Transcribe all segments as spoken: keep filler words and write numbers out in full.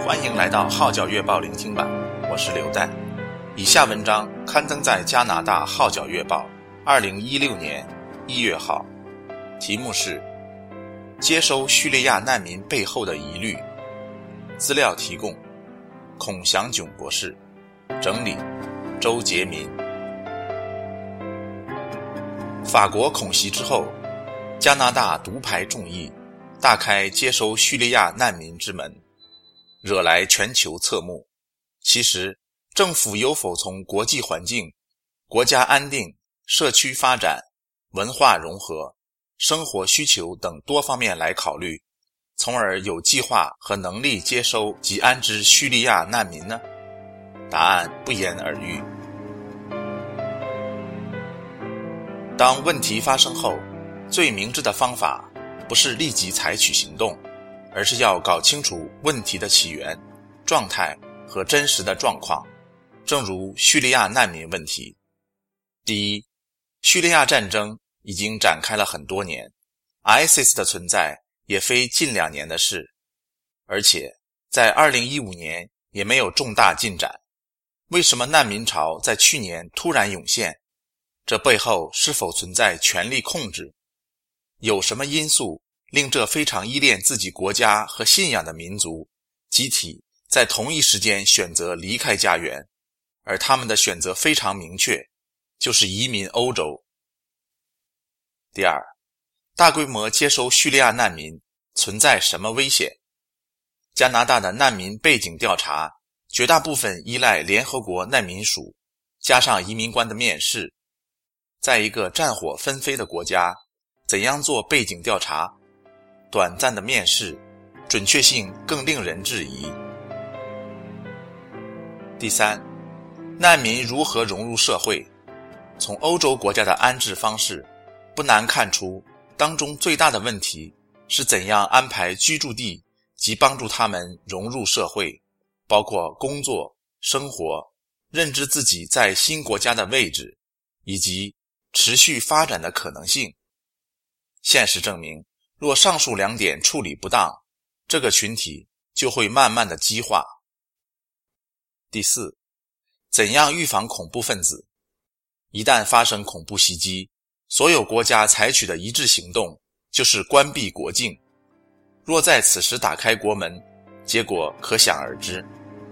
欢迎来到号角月报聆听版，我是刘代。以下文章刊登在加拿大号角月报二零一六年一月号，题目是接收叙利亚难民背后的疑虑。资料提供孔祥炯博士，整理周杰民。法国恐袭之后，加拿大独排众议，大开接收叙利亚难民之门，惹来全球侧目。其实政府有否从国际环境、国家安定、社区发展、文化融合、生活需求等多方面来考虑，从而有计划和能力接收及安置叙利亚难民呢？答案不言而喻。当问题发生后，最明智的方法不是立即采取行动，而是要搞清楚问题的起源、状态和真实的状况。正如叙利亚难民问题。第一，叙利亚战争已经展开了很多年， I S I S 的存在也非近两年的事，而且在二零一五年也没有重大进展。为什么难民潮在去年突然涌现？这背后是否存在权力控制？有什么因素令这非常依恋自己国家和信仰的民族集体在同一时间选择离开家园，而他们的选择非常明确，就是移民欧洲。第二，大规模接收叙利亚难民存在什么危险？加拿大的难民背景调查绝大部分依赖联合国难民署加上移民官的面试。在一个战火纷飞的国家，怎样做背景调查？短暂的面试，准确性更令人质疑。第三，难民如何融入社会？从欧洲国家的安置方式，不难看出，当中最大的问题是怎样安排居住地及帮助他们融入社会，包括工作、生活、认知自己在新国家的位置，以及持续发展的可能性。现实证明，若上述两点处理不当，这个群体就会慢慢的激化。第四，怎样预防恐怖分子？一旦发生恐怖袭击，所有国家采取的一致行动就是关闭国境。若在此时打开国门，结果可想而知。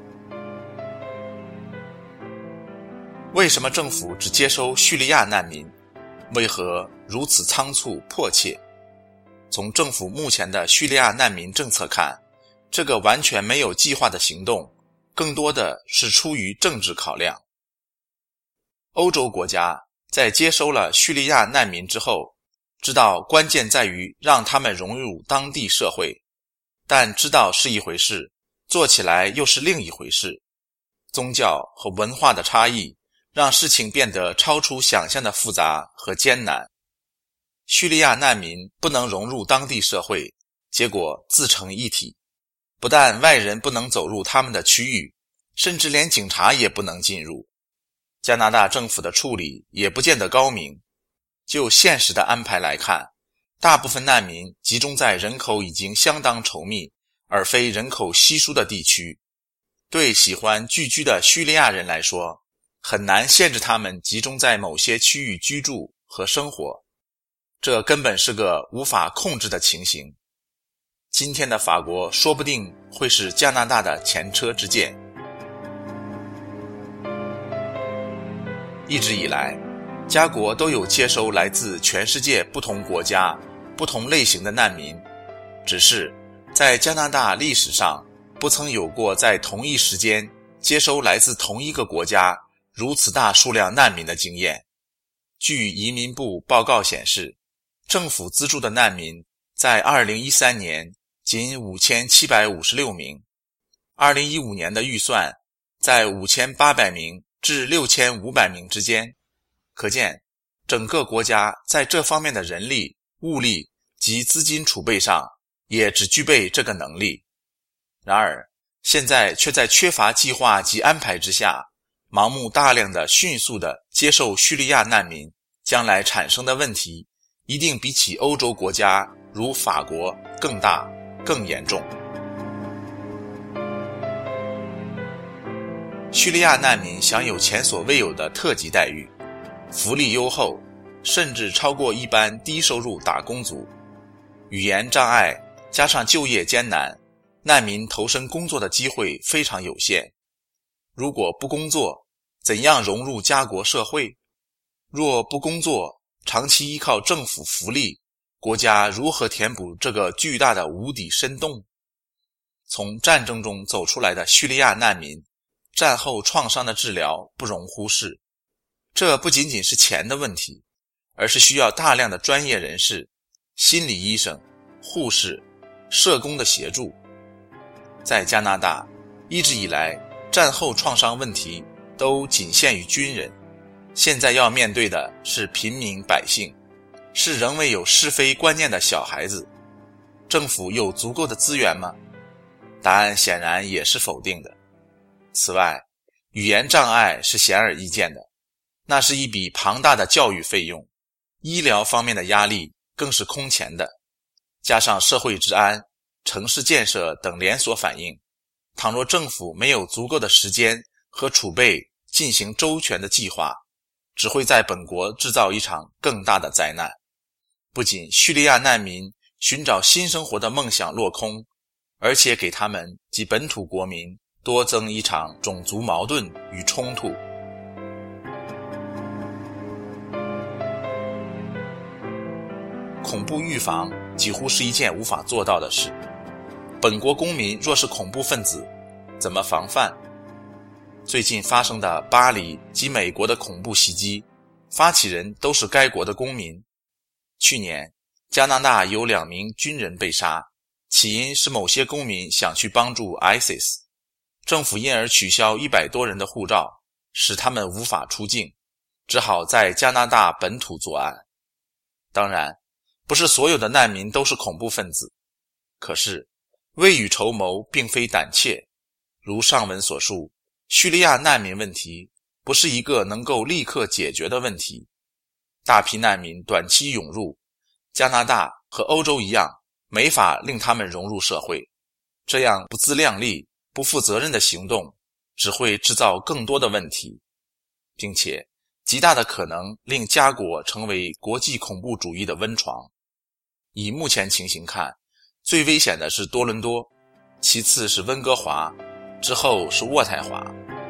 为什么政府只接收叙利亚难民？为何如此仓促迫切？从政府目前的叙利亚难民政策看，这个完全没有计划的行动，更多的是出于政治考量。欧洲国家在接收了叙利亚难民之后，知道关键在于让他们融入当地社会，但知道是一回事，做起来又是另一回事。宗教和文化的差异让事情变得超出想象的复杂和艰难。叙利亚难民不能融入当地社会，结果自成一体。不但外人不能走入他们的区域，甚至连警察也不能进入。加拿大政府的处理也不见得高明。就现实的安排来看，大部分难民集中在人口已经相当稠密，而非人口稀疏的地区。对喜欢聚居的叙利亚人来说，很难限制他们集中在某些区域居住和生活，这根本是个无法控制的情形。今天的法国说不定会是加拿大的前车之鉴。一直以来，加国都有接收来自全世界不同国家、不同类型的难民，只是在加拿大历史上不曾有过在同一时间接收来自同一个国家如此大数量难民的经验。据移民部报告显示，政府资助的难民在二零一三年仅五千七百五十六名，二零一五年的预算在五千八百名至六千五百名之间，可见整个国家在这方面的人力、物力及资金储备上也只具备这个能力。然而现在却在缺乏计划及安排之下，盲目大量的迅速的接受叙利亚难民，将来产生的问题一定比起欧洲国家如法国更大更严重。 叙利亚难民享有前所未有的特级待遇，福利优厚，甚至超过一般低收入打工族。语言障碍加上就业艰难，难民投身工作的机会非常有限。如果不工作，怎样融入家国社会？若不工作，长期依靠政府福利，国家如何填补这个巨大的无底深洞？从战争中走出来的叙利亚难民，战后创伤的治疗不容忽视。这不仅仅是钱的问题，而是需要大量的专业人士、心理医生、护士、社工的协助。在加拿大，一直以来战后创伤问题都仅限于军人，现在要面对的是平民百姓，是仍未有是非观念的小孩子。政府有足够的资源吗？答案显然也是否定的。此外，语言障碍是显而易见的，那是一笔庞大的教育费用，医疗方面的压力更是空前的，加上社会治安、城市建设等连锁反应，倘若政府没有足够的时间和储备进行周全的计划，只会在本国制造一场更大的灾难。不仅叙利亚难民寻找新生活的梦想落空，而且给他们及本土国民多增一场种族矛盾与冲突。恐怖预防几乎是一件无法做到的事。本国公民若是恐怖分子，怎么防范？最近发生的巴黎及美国的恐怖袭击，发起人都是该国的公民。去年，加拿大有两名军人被杀，起因是某些公民想去帮助 I S I S， 政府因而取消一百多人的护照，使他们无法出境，只好在加拿大本土作案。当然，不是所有的难民都是恐怖分子，可是未雨绸缪并非胆怯。如上文所述，叙利亚难民问题不是一个能够立刻解决的问题。大批难民短期涌入，加拿大和欧洲一样，没法令他们融入社会。这样不自量力、不负责任的行动，只会制造更多的问题，并且极大的可能令家国成为国际恐怖主义的温床。以目前情形看，最危险的是多伦多，其次是温哥华，之后是渥太华。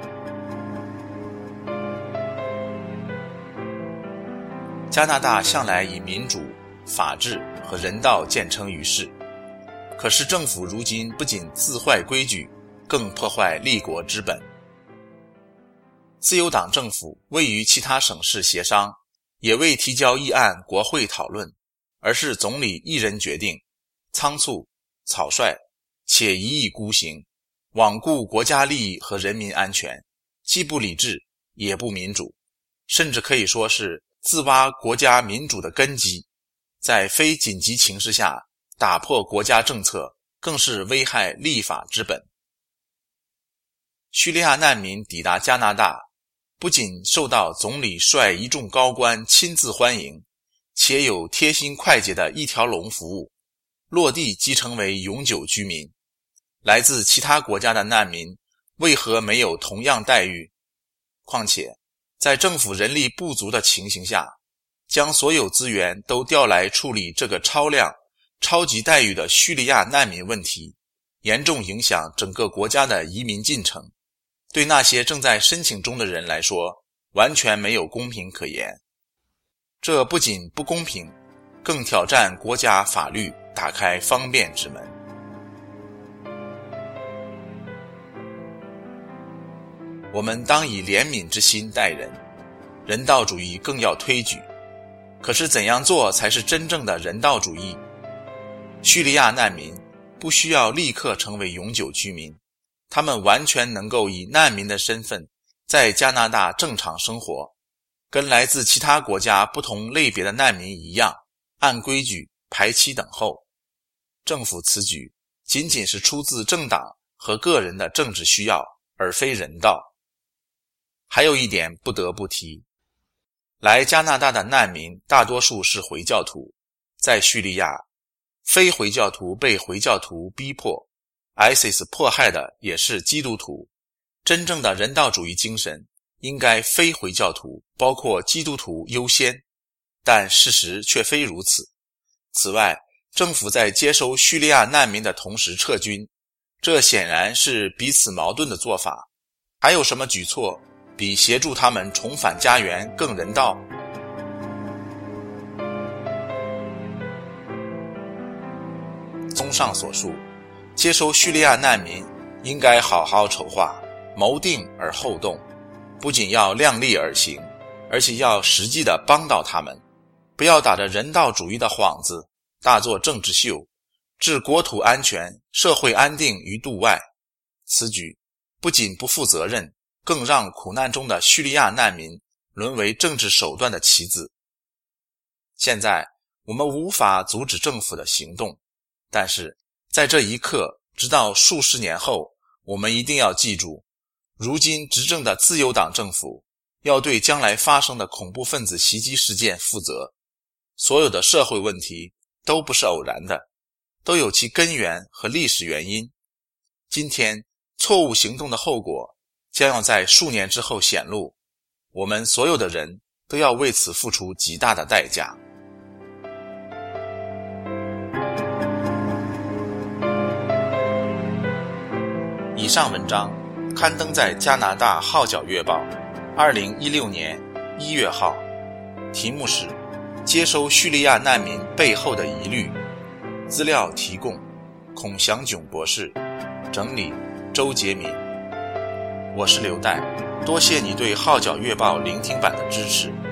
加拿大向来以民主、法治和人道见称于世，可是政府如今不仅自坏规矩，更破坏立国之本。自由党政府未与其他省市协商，也未提交议案国会讨论，而是总理一人决定，仓促、草率，且一意孤行，罔顾国家利益和人民安全，既不理智也不民主，甚至可以说是自挖国家民主的根基。在非紧急情势下打破国家政策，更是危害立法之本。叙利亚难民抵达加拿大，不仅受到总理率一众高官亲自欢迎，且有贴心快捷的一条龙服务，落地即成为永久居民。来自其他国家的难民为何没有同样待遇？况且在政府人力不足的情形下，将所有资源都调来处理这个超量、超级待遇的叙利亚难民问题，严重影响整个国家的移民进程。对那些正在申请中的人来说，完全没有公平可言。这不仅不公平，更挑战国家法律打开方便之门。我们当以怜悯之心待人，人道主义更要推举。可是怎样做才是真正的人道主义？叙利亚难民不需要立刻成为永久居民，他们完全能够以难民的身份在加拿大正常生活，跟来自其他国家不同类别的难民一样，按规矩排期等候。政府此举仅仅是出自政党和个人的政治需要，而非人道。还有一点不得不提，来加拿大的难民大多数是回教徒，在叙利亚，非回教徒被回教徒逼迫， I S I S 迫害的也是基督徒， 真正的人道主义精神应该非回教徒，包括基督徒优先，但事实却非如此。此外，政府在接收叙利亚难民的同时撤军，这显然是彼此矛盾的做法。还有什么举措比协助他们重返家园更人道？综上所述，接收叙利亚难民应该好好筹划，谋定而后动，不仅要量力而行，而且要实际地帮到他们，不要打着人道主义的幌子，大做政治秀，置国土安全、社会安定于度外。此举不仅不负责任，更让苦难中的叙利亚难民沦为政治手段的棋子。现在我们无法阻止政府的行动，但是在这一刻，直到数十年后，我们一定要记住，如今执政的自由党政府要对将来发生的恐怖分子袭击事件负责。所有的社会问题都不是偶然的，都有其根源和历史原因。今天错误行动的后果将要在数年之后显露，我们所有的人都要为此付出极大的代价。以上文章刊登在加拿大号角月报二零一六年一月号，题目是接收叙利亚难民背后的疑虑，资料提供孔祥炯博士，整理周杰民。我是刘岱，多谢你对号角月报聆听版的支持。